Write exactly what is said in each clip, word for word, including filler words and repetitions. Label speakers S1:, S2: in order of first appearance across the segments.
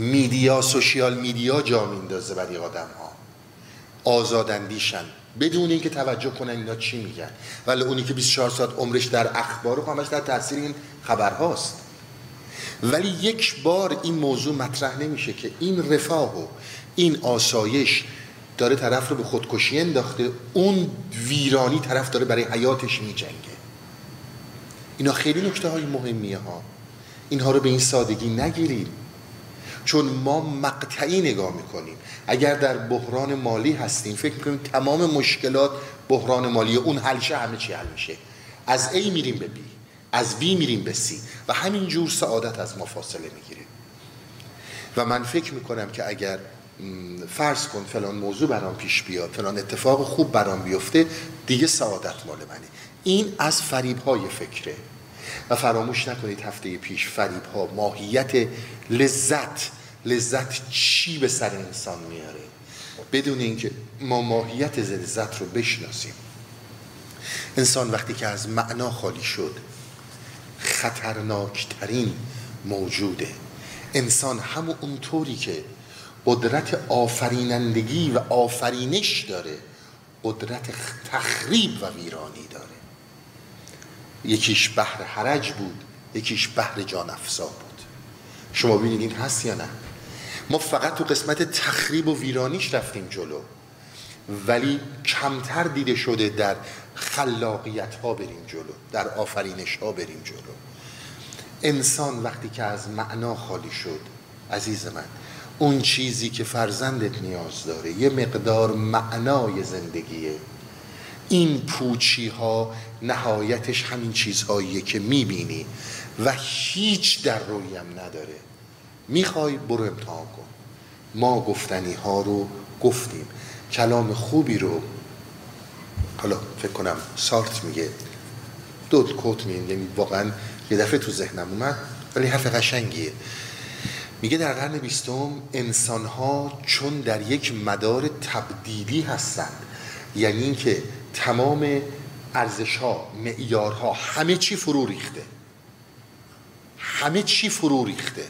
S1: میدیا، سوشیال میدیا جا میندازه برای آدم ها، آزاداندیشن بدون اینکه توجه کنن اینا چی میگن، ولی اونی که بیست و چهار ساعت عمرش در اخبار و همش در تاثیر این خبرهاست. ولی یک بار این موضوع مطرح نمیشه که این رفاه و این آسایش داره طرف رو به خودکشی انداخته، اون ویرانی طرف داره برای حیاتش میجنگه. اینا خیلی نکته های مهمیه ها، اینها رو به این سادگی نگیرید، چون ما مقطعی نگاه میکنیم. اگر در بحران مالی هستیم فکر میکنیم تمام مشکلات بحران مالی، اون حل شه همه چی حل میشه، از A میریم به B، از B میریم به C و همین جور سعادت از ما فاصله میگیره. و من فکر میکنم که اگر فرض کن فلان موضوع برام پیش بیاد، فلان اتفاق خوب برام بیفته، دیگه سعادت مال منه. این از فریب های فکره. و فراموش نکنید هفته پیش فریب ها ماهیت لذت، لذت چی به سر انسان میاره، بدون اینکه ما ماهیت لذت رو بشناسیم. انسان وقتی که از معنا خالی شد خطرناکترین موجوده. انسان همون اونطوری که قدرت آفرینندگی و آفرینش داره، قدرت تخریب و ویرانی داره. یکیش بحر حرج بود، یکیش بحر جان افزا بود. شما ببینید این هست یا نه؟ ما فقط تو قسمت تخریب و ویرانیش رفتیم جلو، ولی کمتر دیده شده در خلاقیت ها بریم جلو، در آفرینش ها بریم جلو. انسان وقتی که از معنا خالی شد عزیز من، اون چیزی که فرزندت نیاز داره یه مقدار معنای زندگیه. این پوچی ها نهایتش همین چیزهاییه که میبینی و هیچ در روی هم نداره. میخوای برو امتحان کن. ما گفتنی ها رو گفتیم، کلام خوبی رو، حالا فکر کنم سارت میگه، دو کوت میگه، یعنی واقعا یه دفعه تو ذهنم اومد ولی حرف قشنگیه. میگه در قرن بیستم انسان ها چون در یک مدار تبدیلی هستند، یعنی اینکه تمام ارزش ها، معیار ها، همه چی فرو ریخته، همه چی فرو ریخته،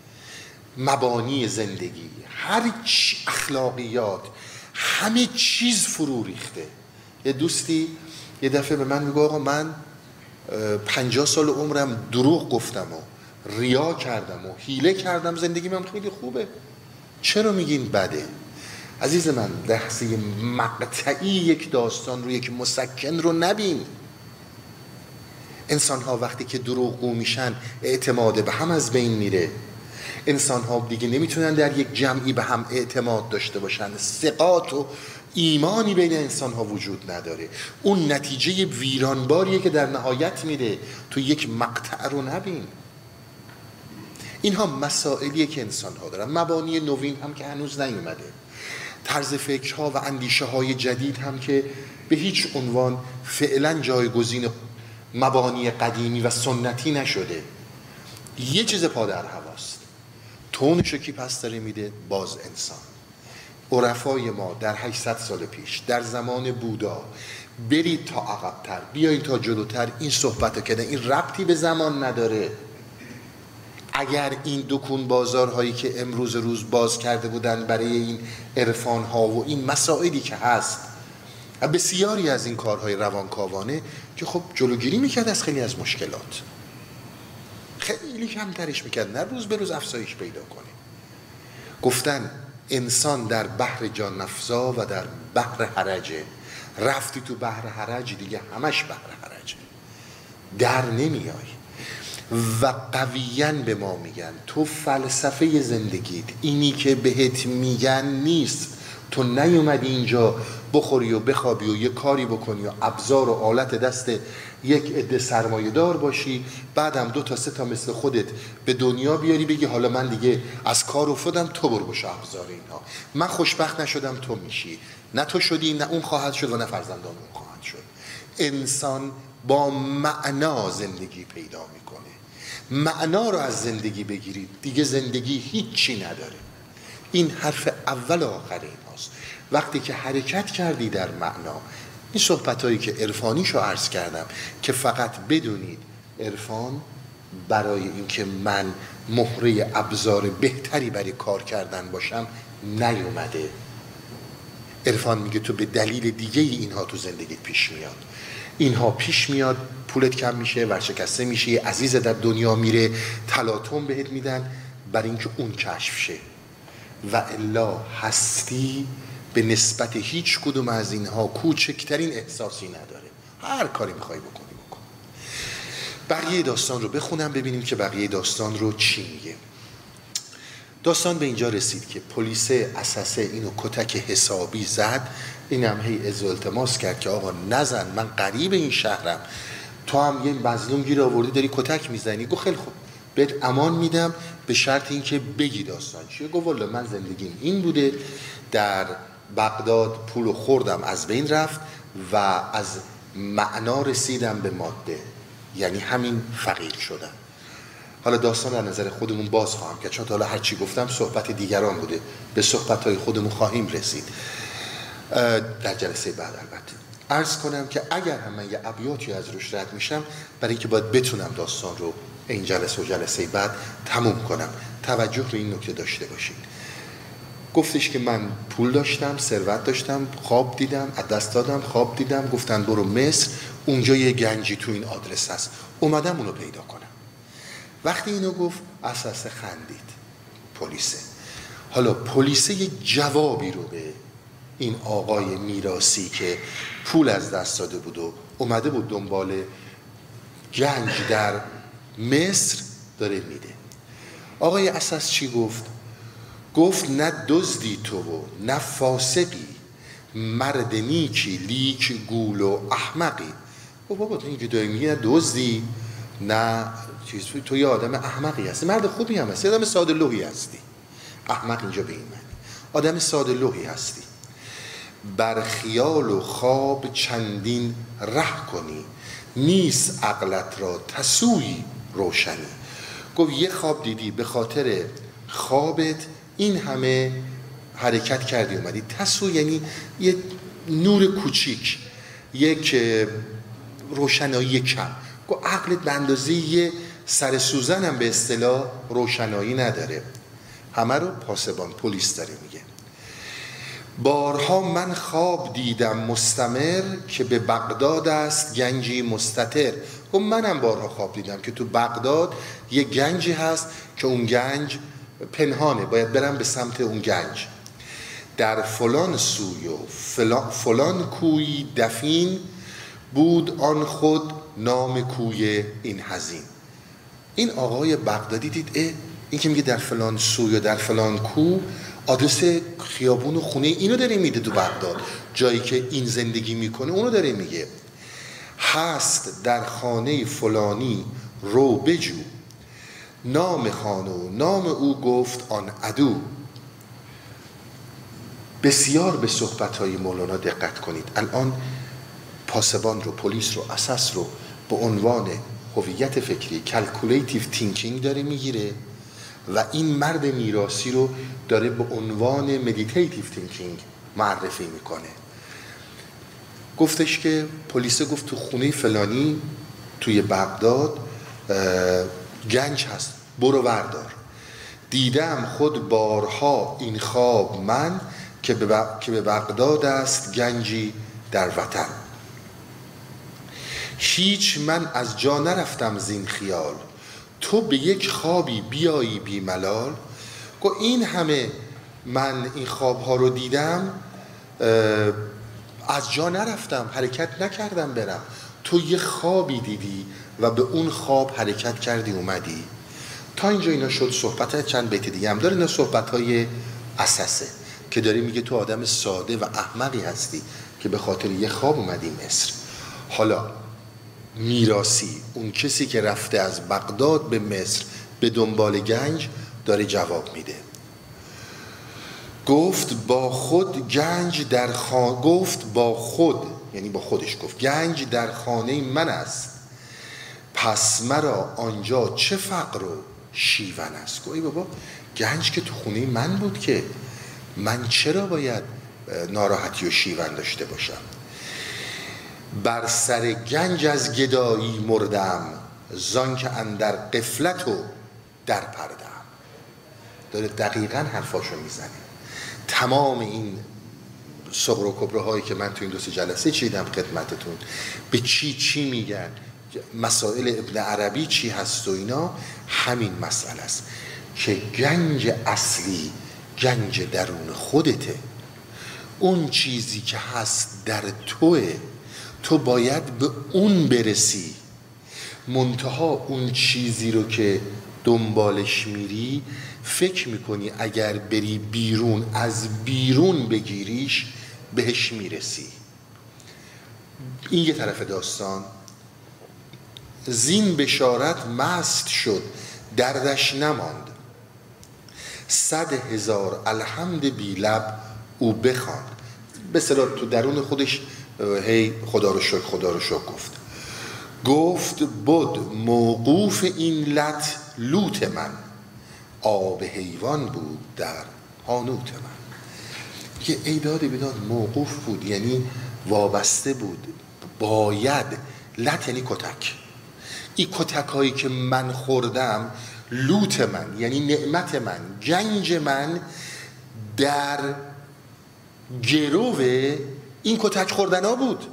S1: مبانی زندگی، هر چی، اخلاقیات، همه چیز فرو ریخته. یه دوستی یه دفعه به من میگه آقا من پنجاه سال عمرم دروغ گفتم و ریا کردم و حیله کردم، زندگی من خیلی خوبه، چرا میگین بده؟ عزیز من، لحظه مقطعی یک داستان رو، یک مسکن رو نبین. انسان ها وقتی که دروغگو میشن اعتماد به هم از بین میره. انسان ها دیگه نمیتونن در یک جمعی به هم اعتماد داشته باشن، ثقات و ایمانی بین انسان ها وجود نداره. اون نتیجه ویرانباریه که در نهایت میره. تو یک مقطع رو نبین. اینها مسائلیه که انسان ها دارن. مبانی نوین هم که هنوز نیومده، طرز فکرها و اندیشه های جدید هم که به هیچ عنوان فعلا جایگزین مبانی قدیمی و سنتی نشده. یه چیز پا در هواست. تونشو کی پس داره میده؟ باز انسان. عرفای ما در هشتصد سال پیش، در زمان بودا، برید تا عقب‌تر، بیایید تا جلوتر، این صحبت رو کردن. این ربطی به زمان نداره. اگر این دکون بازارهایی که امروز روز باز کرده بودن برای این عرفان ها و این مسائلی که هست، بسیاری از این کارهای روانکاوانه که خب جلوگیری میکرد از خیلی از مشکلات، خیلی کمترش میکرد، نه روز به روز افزایش پیدا کنه. گفتن انسان در بحر جان افزا و در بحر حرجه. رفتی تو بحر حرج دیگه همش بحر حرجه، در نمیای. و قویاً به ما میگن تو فلسفه زندگیت اینی که بهت میگن نیست. تو نیومدی اینجا بخوری و بخوابی و یه کاری بکنی و ابزار و آلت دست یک عده سرمایه دار باشی، بعدم دو تا سه تا مثل خودت به دنیا بیاری بگی حالا من دیگه از کار افتادم، تو برو باشه ابزار اینها. من خوشبخت نشدم، تو میشی. نه تو شدی، نه اون خواهد شد و نه فرزندان اون خواهد شد. انسان با معنا زندگی پیدا میکنه. معنا رو از زندگی بگیرید دیگه زندگی هیچی نداره. این حرف اول و آخر این هاست. وقتی که حرکت کردی در معنا، این صحبت هایی که عرفانیشو عرض کردم که فقط بدونید عرفان برای اینکه من مهره ابزار بهتری برای کار کردن باشم نیومده. عرفان میگه تو به دلیل دیگه ای اینها تو زندگیت پیش میاد. اینها پیش میاد، پولت کم میشه، ورشکسته میشه، عزیز در دنیا میره، تلاطم بهت میدن برای اینکه اون کشف شه. و الا هستی به نسبت هیچ کدوم از اینها کوچکترین احساسی نداره. هر کاری میخوای بکنی بکن. بقیه داستان رو بخونم ببینیم که بقیه داستان رو چی میگه. داستان به اینجا رسید که پلیس اساسه اینو کتک حسابی زد. اینم هی از التماس کرد که آقا نزن، من غریب این شهرم، تو هم یه مظلوم گیر آوردی داری کتک میزنی. گفت خیلی خوب بهت امان میدم به شرط اینکه بگی داستان چیه. گفت والا من زندگیم این بوده، در بغداد پول خوردم از بین رفت و از معنا رسیدم به ماده، یعنی همین فقیر شدم. حالا داستان در نظر خودمون باز خواهم که چون تا حالا هرچی گفتم صحبت دیگران بوده، به صحبتهای خودمون خواهیم رسید در جلسه بعد. البته عرض کنم که اگر هم من یه ابیاتی از روش رد میشم برای اینکه باید بتونم داستان رو این جلسه و جلسه بعد تموم کنم، توجه به این نکته داشته باشید. گفتش که من پول داشتم، ثروت داشتم، خواب دیدم، از دست دادم، خواب دیدم، گفتن برو مصر، اونجا یه گنجی تو این آدرس هست، اومدم اونو پیدا کنم. وقتی اینو گفت اساسه خندید پلیسه. حالا پلیسه یه جوابی رو به این آقای میراثی که پول از دست داده بود و اومده بود دنبال گنج در مصر داره میده. آقای اساس چی گفت؟ گفت نه دزدی تو و نه فاسقی، مرد نیکی لیک گول و احمقی. گفت بابا تو اینجا داری میگی نه دزدی نه چیز، تو یه آدم احمقی هستی، مرد خوبی هم هستی، آدم ساده لوحی هستی. احمق اینجا به این معنی آدم ساده لوحی هستی. بر خیال و خواب چندین ره کنی، نیست عقلت را تسوی روشنی. گفت یه خواب دیدی، به خاطر خوابت این همه حرکت کردی اومدی. تسو یعنی یه نور کوچیک، یک روشنایی کم. گفت عقلت به اندازه یه سر سوزن هم به اصطلاح روشنایی نداره. همه رو پاسبان پلیس داره میگه. بارها من خواب دیدم مستمر، که به بغداد است گنجی مستتر. و منم بارها خواب دیدم که تو بغداد یه گنجی هست که اون گنج پنهانه، باید برم به سمت اون گنج. در فلان سوی و فلان, فلان کوی دفین، بود آن خود نام کوی این حزین. این آقای بغدادی دید اه این که میگه در فلان سوی و در فلان کو، آدرس خیابون و خونه اینو داره میده تو بغداد، جایی که این زندگی میکنه اونو داره میگه. هست در خانه فلانی رو بجو، نام خانه و نام او گفت آن عدو. بسیار به صحبت‌های مولانا دقت کنید. الان پاسبان رو، پلیس رو، اساس رو به عنوان هویت فکری کلکولیتیو تینکینگ داره میگیره و این مرد میراثی رو داره به عنوان مدیتیتیو تینکینگ معرفی میکنه. گفتش که پلیس گفت تو خونه فلانی توی بغداد گنج هست، برو وردار. دیدم خود بارها این خواب من، که به بغداد است گنجی در وطن. هیچ من از جا نرفتم زین خیال، تو به یک خوابی بیایی بی ملال. گو این همه من این خوابها رو دیدم، از جا نرفتم، حرکت نکردم برم. تو یه خوابی دیدی و به اون خواب حرکت کردی اومدی. تا اینجا اینا شد صحبت. چند بیت دیگه هم داره، اینا صحبت‌های اساسه که داره میگه تو آدم ساده و احمقی هستی که به خاطر یه خواب اومدی مصر. حالا میراثی، اون کسی که رفته از بغداد به مصر به دنبال گنج، داره جواب میده. گفت با خود گنج در خانه، گفت با خود یعنی با خودش گفت گنج در خانه من است، پس مرا آنجا چه فقر و شیون است. گویی بابا گنج که تو خونه من بود که من چرا باید ناراحتی و شیون داشته باشم. بر سر گنج از گدایی مردم، زان که اندر قفلت و در پرده ام. داره دقیقاً حرفاشو میزنه. تمام این صغر و کبره هایی که من تو این دو سه جلسه چیدم خدمتتون، به چی چی میگن، مسائل ابن عربی چی هست و اینا، همین مسئله است که گنج اصلی گنج درون خودته. اون چیزی که هست در توه، تو باید به اون برسی. منتها اون چیزی رو که دنبالش میری فکر میکنی اگر بری بیرون از بیرون بگیریش بهش میرسی. این یه طرف داستان. زین بشارت مست شد دردش نماند، صد هزار الحمد بی لب او بخواند. به اصطلاح تو درون خودش هی خدا رو شکر خدا رو شکر گفت. گفت بود موقوف این لط لوت من، آب حیوان بود در حانوت من. که ایداد بیداد موقوف بود یعنی وابسته بود، باید. لط یعنی کتک. این کتک هایی که من خوردم، لوت من یعنی نعمت من، گنج من در گرو این کتک خوردن ها بود.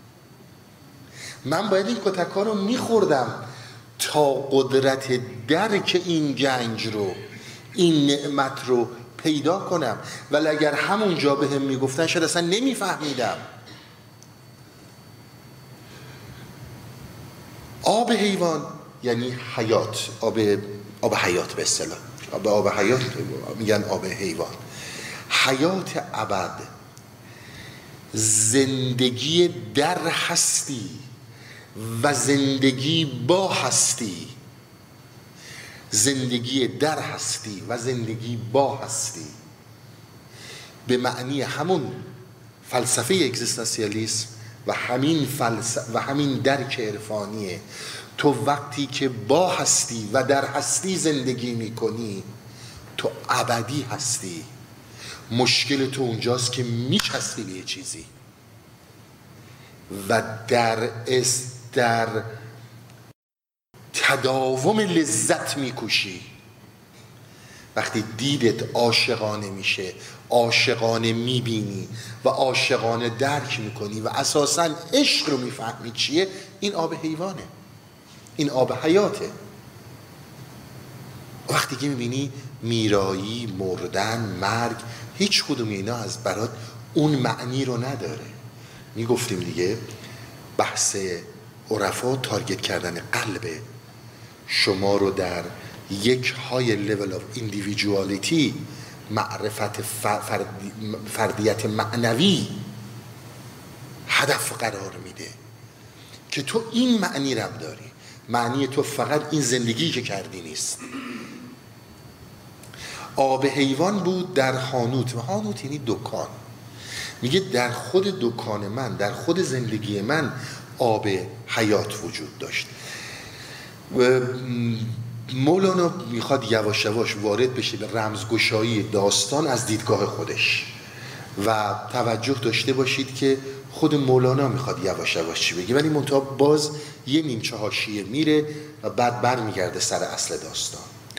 S1: من باید این کتک ها رو میخوردم تا قدرت درک این گنج رو، این نعمت رو پیدا کنم. ولی اگر همون جا به هم میگفتن شاید اصلا نمیفهمیدم. آب حیوان یعنی حیات، آب آب حیات به اصطلاح، آب آب حیات میگن آب حیوان. حیات ابد، زندگی در هستی و زندگی با هستی. زندگی در هستی و زندگی با هستی به معنی همون فلسفه اگزیستانسیالیسم و همین فلسفه و همین درک عرفانیه. تو وقتی که با هستی و در هستی زندگی میکنی تو ابدی هستی. مشکل تو اونجاست که میچسبی به یه چیزی و در اس در تداوم لذت میکوشی. وقتی دیدت عاشقانه میشه، عاشقانه میبینی و عاشقانه درک میکنی و اساساً عشق رو میفهمی چیه، این آب حیوانه، این آب حیاته. وقتی که میبینی میرایی، مردن، مرگ، هیچ کدوم اینا از برات اون معنی رو نداره. میگفتیم دیگه بحث عرفا تارگت کردن قلب شما رو در یک های لیول آف ایندیویدوالیتی، معرفت فردی، فردیت معنوی هدف قرار میده که تو این معنی رو داری. معنی تو فقط این زندگی که کردی نیست. آب حیوان بود در حانوت. و حانوت یعنی دکان. میگه در خود دکان من، در خود زندگی من آب حیات وجود داشت. و مولانا میخواد یواش یواش وارد بشه به رمزگشایی داستان از دیدگاه خودش و توجه داشته باشید که خود مولانا میخواد یواش یواش چی بگه، ولی منتها باز یه نیمچه حاشیه میره و بعد بر میگرده سر اصل داستان.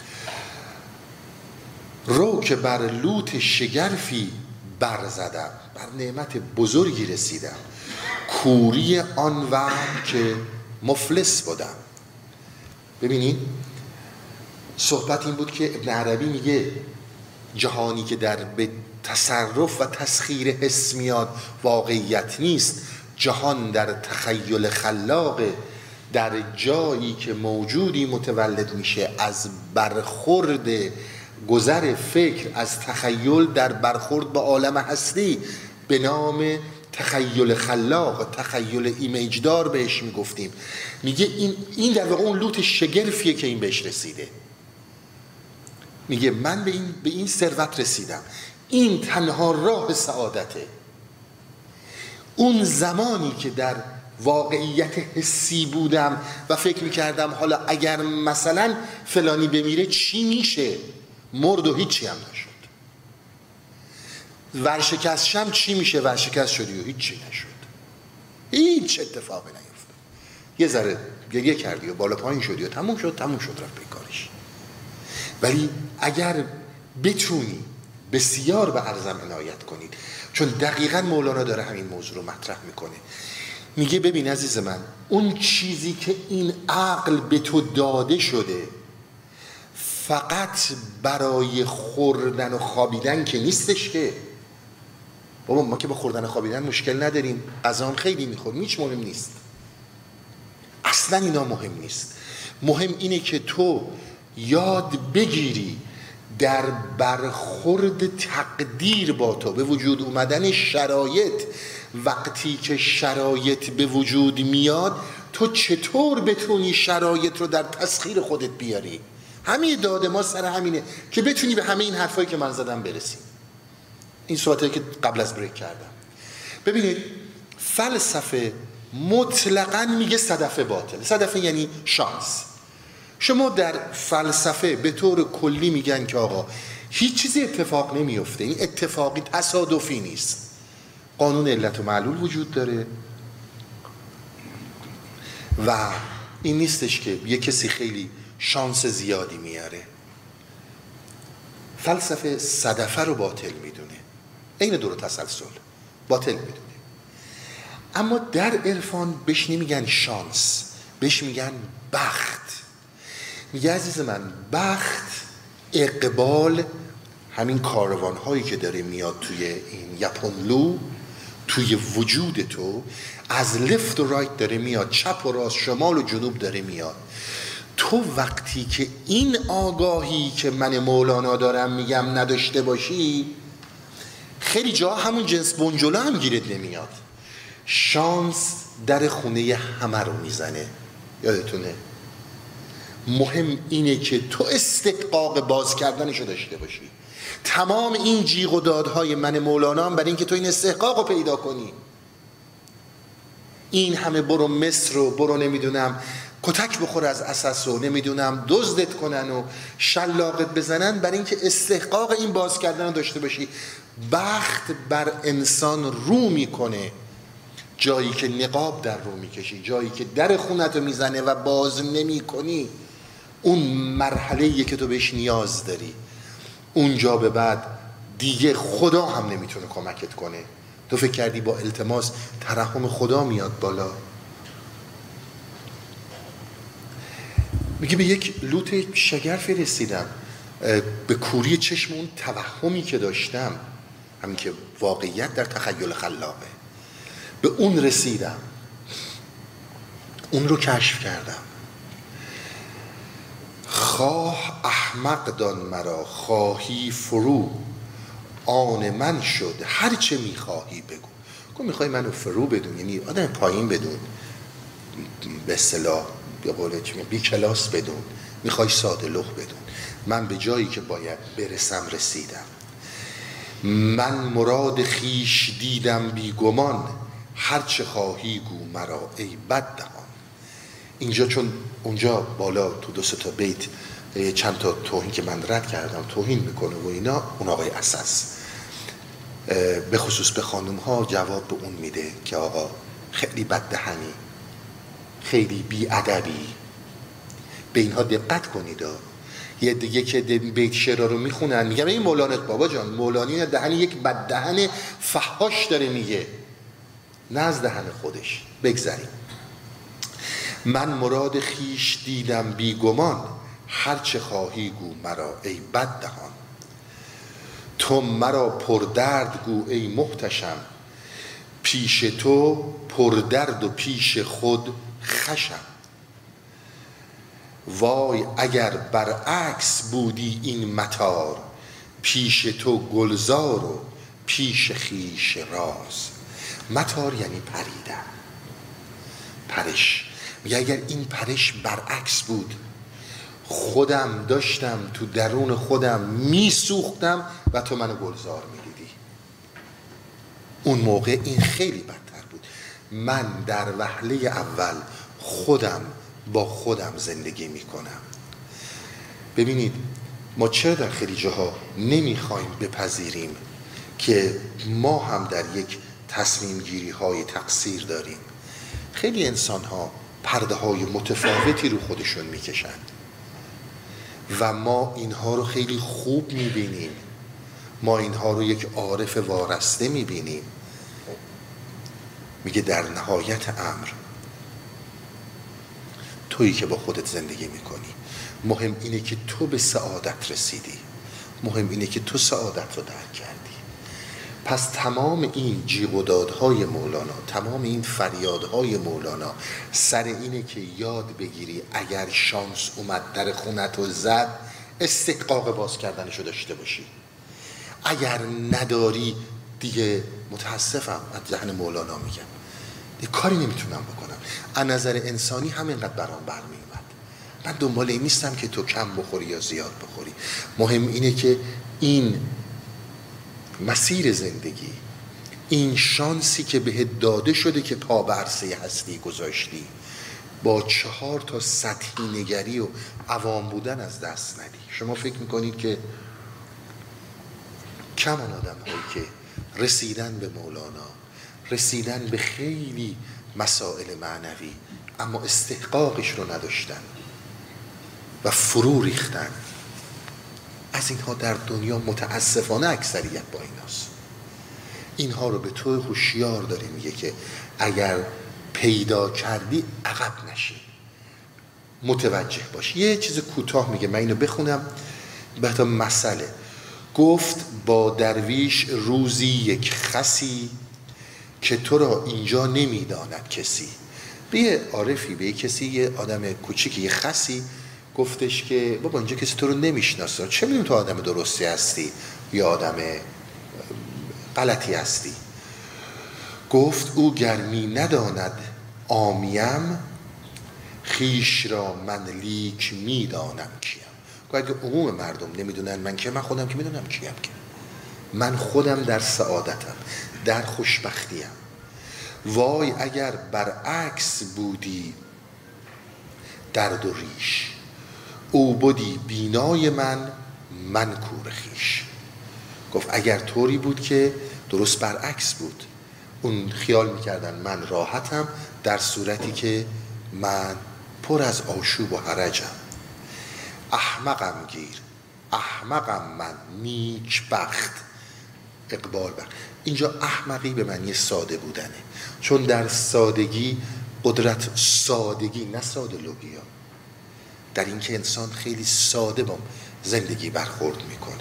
S1: رو که بر لوت شگرفی برزدم، بر نعمت بزرگی رسیدم، کوری آن وقت که مفلس بودم. ببینید صحبت این بود که ابن عربی میگه جهانی که در به تصرف و تسخیر حس میاد واقعیت نیست. جهان در تخیل خلاق، در جایی که موجودی متولد میشه از برخورد گذر فکر از تخیل در برخورد با عالم هستی به نام تخیل خلاق، تخیل ایمیجدار بهش میگفتیم. میگه این این در واقع اون لوت شگرفیه که این بهش رسیده. میگه من به این به این ثروت رسیدم، این تنها راه سعادته. اون زمانی که در واقعیت حسی بودم و فکر میکردم حالا اگر مثلا فلانی بمیره چی میشه، مرد و هیچی هم نشد. ورشکست شم چی میشه، ورشکست شدی و هیچی نشد، هیچ اتفاقی نیفتاد. یه ذره گریه کردی و بالا پایین شدی و تموم شد تموم شد رفت به کارش. ولی اگر بتونی بسیار به عرضم عنایت کنید، چون دقیقاً مولانا داره همین موضوع رو مطرح میکنه. میگه ببین عزیز من، اون چیزی که این عقل به تو داده شده فقط برای خوردن و خوابیدن که نیستش که. بابا ما که با خوردن و خوابیدن مشکل نداریم، غذا هم خیلی میخوریم، هیچ مهم نیست، اصلا اینا مهم نیست. مهم اینه که تو یاد بگیری در برخورد تقدیر با تو، به وجود اومدن شرایط، وقتی که شرایط به وجود میاد تو چطور بتونی شرایط رو در تسخیر خودت بیاری. همین داده ما سر همینه که بتونی به همه این حرفایی که من زدم برسی. این صحبتایی که قبل از بریک کردم. ببینید فلسفه مطلقاً میگه صدفه باطل. صدفه یعنی شانس. شما در فلسفه به طور کلی میگن که آقا هیچ چیزی اتفاق نمیفته، این اتفاقی تصادفی نیست، قانون علت و معلول وجود داره و این نیستش که یه کسی خیلی شانس زیادی میاره. فلسفه صدفه رو باطل میدونه، این دور تسلسل باطل میدونه. اما در عرفان بهش نمیگن شانس، بهش میگن بخت. میگه عزیز من بخت، اقبال، همین کاروان هایی که داره میاد توی این یپونلو، توی وجود تو از لفت و رایت داره میاد، چپ و راست، شمال و جنوب داره میاد. تو وقتی که این آگاهی که من مولانا دارم میگم نداشته باشی، خیلی جا همون جنس بنجله هم گیرت نمیاد. شانس در خونه همه رو میزنه، یادتونه؟ مهم اینه که تو استحقاق باز کردنشو داشته باشی. تمام این جیغ و دادهای من مولانا هم برای این که تو این استحقاق رو پیدا کنی. این همه برو مصر و برو نمیدونم کتک بخور از اساس و نمیدونم دزدت کنن و شلاقت بزنن، برای این که استحقاق این باز کردن رو داشته باشی. بخت بر انسان رو میکنه جایی که نقاب در رو میکشی، جایی که در خونت رو میزنه و باز نمی کنی. اون مرحله‌ایه که تو بهش نیاز داری. اونجا به بعد دیگه خدا هم نمیتونه کمکت کنه. تو فکر کردی با التماس ترحم خدا میاد بالا؟ میگه به یک لوت شگرفی رسیدم، به کوری چشم اون توهمی که داشتم، همین که واقعیت در تخیل خلاقه، به اون رسیدم، اون رو کشف کردم. خواه احمق دان مرا، خواهی فرو آن من شد، هر چه میخواهی بگو. گفت میخوای منو فرو بدون، یعنی آدم پایین بدون، به اصطلاح به قول چی بی کلاس بدون، میخوای ساده لوح بدون. من به جایی که باید برسم رسیدم. من مراد خیش دیدم بی گمان، هر چه خواهی گو مرا ای بد دهان. اینجا چون اونجا بالا تو دو سه تا بیت چند تا توهین که من رد کردم توهین میکنه و اینا، اون آقای اساس به خصوص به خانوم ها جواب به اون میده که آقا خیلی بد دهنی، خیلی بی ادبی، به اینها دقت کنید. یه دیگه که بیت شعر رو میخونن میگم این مولانا بابا جان، مولانی دهن یک بد دهن فحاش داره میگه، نه از دهن خودش. بگذاریم. من مراد خیش دیدم بی گمان، هر چه خواهی گو مرا ای بد دهان. تو مرا پردرد گو ای محتشم، پیش تو پردرد و پیش خود خشم. وای اگر برعکس بودی این مطار، پیش تو گلزار و پیش خیش راز. مطار یعنی پریدن، پرش. میگه اگر این پرش برعکس بود، خودم داشتم تو درون خودم میسوختم و تو منو گلزار میدیدی. اون موقع این خیلی بدتر بود. من در وهله اول خودم با خودم زندگی میکنم. ببینید ما چرا در خیلی جاها نمیخوایم بپذیریم که ما هم در یک تصمیم گیری های تقصیر داریم. خیلی انسان ها پرده های متفاوتی رو خودشون میکشن و ما اینها رو خیلی خوب میبینیم، ما اینها رو یک عارف وارسته میبینیم. میگه در نهایت امر تویی که با خودت زندگی میکنی، مهم اینه که تو به سعادت رسیدی، مهم اینه که تو سعادت رو درک کردی. پس تمام این جیغ و دادهای مولانا، تمام این فریادهای مولانا سر اینه که یاد بگیری اگر شانس اومد در خونت و زد، استحقاق باز کردنشو داشته باشی. اگر نداری دیگه متاسفم، از ذهن مولانا میگم دیگه کاری نمیتونم بکنم. از نظر انسانی همینقدر برام برمی اومد. من دنبال این نیستم که تو کم بخوری یا زیاد بخوری، مهم اینه که این مسیر زندگی، این شانسی که بهت داده شده که پا به عرصه هستی گذاشتی، با چهار تا سطحی نگری و عوام بودن از دست ندی. شما فکر میکنید که کمان آدم هایی که رسیدن به مولانا، رسیدن به خیلی مسائل معنوی اما استحقاقش رو نداشتن و فرو ریختن، از اینها در دنیا متاسفانه اکثریت با ایناست. اینها رو به تو هوشیار داره میگه که اگر پیدا کردی عقب نشی، متوجه باش. یه چیز کوتاه میگه، من اینو بخونم بعد مسئله. گفت با درویش روزی یک خسی که تو را اینجا نمیداند کسی. به یه عارفی، به یه کسی، یه آدم کوچیکی، یه خسی گفتش که بابا اینجا کسی تو رو نمیشناسه، چه میدونم تو آدم درستی هستی یا آدم غلطی هستی. گفت او گرمی نداند آمیم، خیش را من لیک میدانم کیم. اگه عموم مردم نمیدونن من که، من خودم که میدونم کیم که. من خودم در سعادتم، در خوشبختیم. وای اگر برعکس بودی درد و ریش، او بودی بینای من من کور خیش. گفت اگر طوری بود که درست برعکس بود، اون خیال میکردن من راحتم، در صورتی که من پر از آشوب و حرجم. احمقم گیر، احمقم من نیک بخت. اقبال بخت. اینجا احمقی به معنی ساده بودنه، چون در سادگی قدرت، سادگی نه ساده لوگی ها، در این که انسان خیلی ساده با زندگی برخورد میکنه.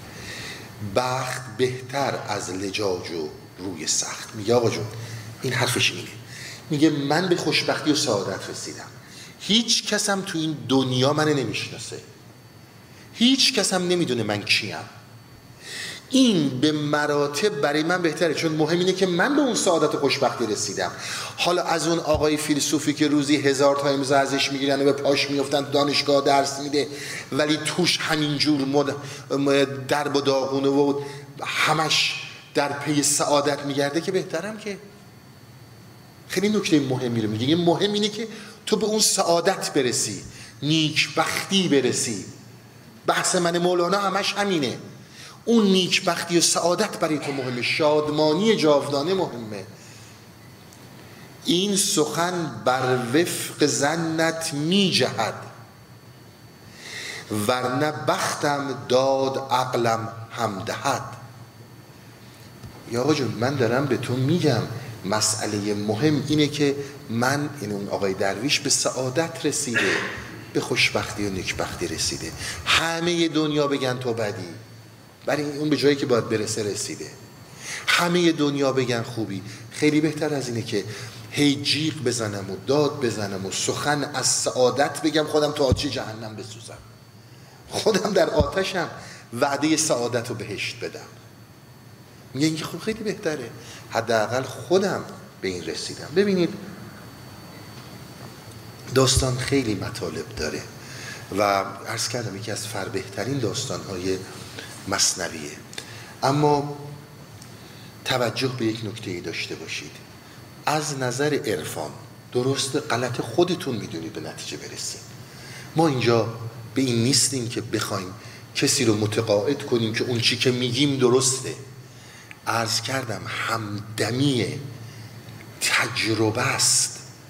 S1: بخت بهتر از لجاج و روی سخت. میگه آقا جون، این حرفش اینه، میگه من به خوشبختی و سعادت رسیدم، هیچ کسم تو این دنیا من نمیشناسه، هیچ کسم نمیدونه من کیم. این به مراتب برای من بهتره، چون مهم اینه که من به اون سعادت و خوشبختی رسیدم. حالا از اون آقای فیلسوفی که روزی هزار تا امضا ازش میگیرن و به پاش میفتن، دانشگاه درس میده ولی توش همینجور مد... درب و داغونه و همش در پی سعادت میگرده، که بهترم که. خیلی نکته مهمی رو میگه، مهم اینه که تو به اون سعادت برسی، نیکبختی برسی. بحث من مولانا همش همینه، اون نیکبختی و سعادت برای تو مهمه، شادمانی جاودانه مهمه. این سخن بر وفق ظنت می جهد، ورنه بختم داد عقلم هم دهد. یا آقا جون، من دارم به تو میگم مسئله مهم اینه که من، این اون آقای درویش، به سعادت رسیده، به خوشبختی و نیکبختی رسیده. همه دنیا بگن تو بدی، ولی اون به جایی که باید برسه رسیده. همه دنیا بگن خوبی، خیلی بهتر از اینه که هی جیغ بزنم و داد بزنم و سخن از سعادت بگم، خودم تو آتش جهنم بسوزم، خودم در آتشم وعده سعادت رو بهشت بدم. میگه این خب خیلی بهتره، حداقل خودم به این رسیدم. ببینید داستان خیلی مطالب داره و عرض کردم یکی از فربهترین داستان‌های مثنویه، اما توجه به یک نکته داشته باشید. از نظر عرفان درست غلط خودتون میدونید به نتیجه برسید. ما اینجا به این نیستیم که بخوایم کسی رو متقاعد کنیم که اون چی که میگیم درسته. عرض کردم همدمی تجربه است.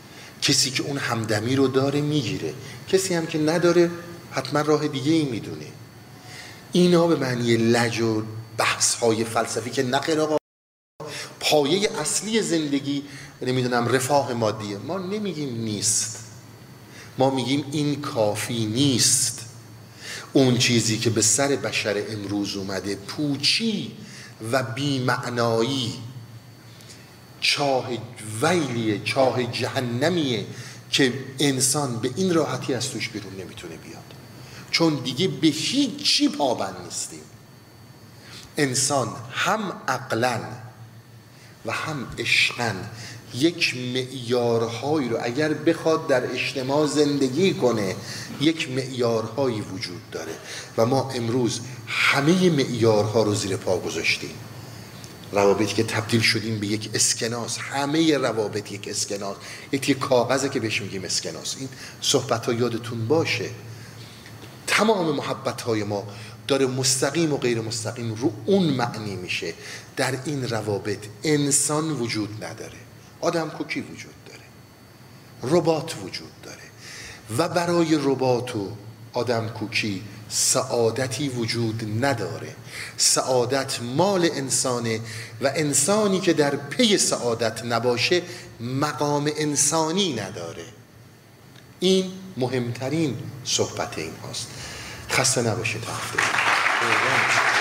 S1: کسی که اون همدمی رو داره میگیره، کسی هم که نداره حتما راه دیگه ای میدونه. اینا به معنی لج و بحث های فلسفی که نخیر آقا پایه اصلی زندگی نمیدونم رفاه مادیه. ما نمیگیم نیست، ما میگیم این کافی نیست. اون چیزی که به سر بشر امروز اومده پوچی و بی‌معنایی، چاه ویلیه، چاه جهنمیه که انسان به این راحتی از توش بیرون نمیتونه بیاد، چون دیگه به هیچ چی پابند نیستیم. انسان هم عقلاً و هم عشقاً یک معیارهایی رو اگر بخواد در اجتماع زندگی کنه، یک معیارهایی وجود داره و ما امروز همه معیارها رو زیر پا گذاشتیم. روابطی که تبدیل شدیم به یک اسکناس، همه روابط یک اسکناس، یک کاغذه که بهش میگیم اسکناس. این صحبت ها یادتون باشه. تمام محبت های ما داره مستقیم و غیر مستقیم رو اون معنی میشه. در این روابط انسان وجود نداره، آدم کوکی وجود داره، ربات وجود داره و برای ربات و آدم کوکی سعادتی وجود نداره. سعادت مال انسانه و انسانی که در پی سعادت نباشه مقام انسانی نداره. این مهمترین صحبت این هاست. خسته نباشید. هفته